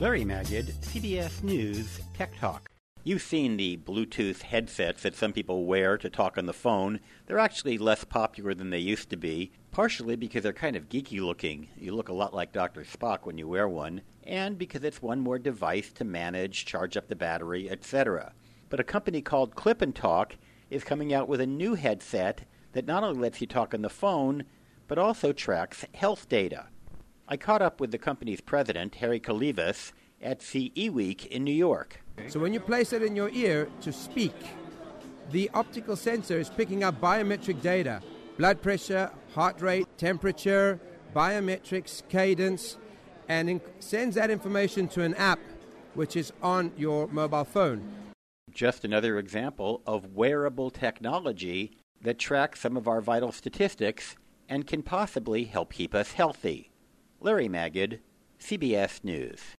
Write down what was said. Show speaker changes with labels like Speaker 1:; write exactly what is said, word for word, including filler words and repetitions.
Speaker 1: Larry Magid, C B S News Tech Talk. You've seen the Bluetooth headsets that some people wear to talk on the phone. They're actually less popular than they used to be, partially because they're kind of geeky looking. You look a lot like Doctor Spock when you wear one, and because it's one more device to manage, charge up the battery, et cetera. But a company called Clip and Talk is coming out with a new headset that not only lets you talk on the phone, but also tracks health data. I caught up with the company's president, Harry Kalivas, at C E Week in New York.
Speaker 2: So when you place it in your ear to speak, the optical sensor is picking up biometric data, blood pressure, heart rate, temperature, biometrics, cadence, and in- sends that information to an app which is on your mobile phone.
Speaker 1: Just another example of wearable technology that tracks some of our vital statistics and can possibly help keep us healthy. Larry Magid, C B S News.